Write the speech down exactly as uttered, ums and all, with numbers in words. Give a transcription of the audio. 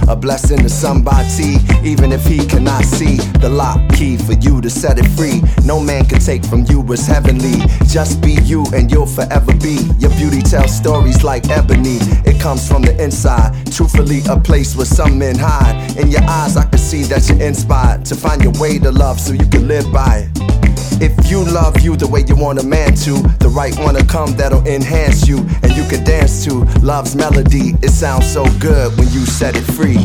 a blessing to somebody, even if he cannot see. The lock key for you to set it free. No man can take from you what's heavenly. Just be you and you'll forever be. Your beauty tells stories like ebony. It comes from the inside, truthfully a place where some men hide. In your eyes I can see that you're inspired to find your way to love so you can live by it. If you love you the way you want a man to, the right one to come that'll enhance you, and you can dance to love's melody. It sounds so good when you set it free.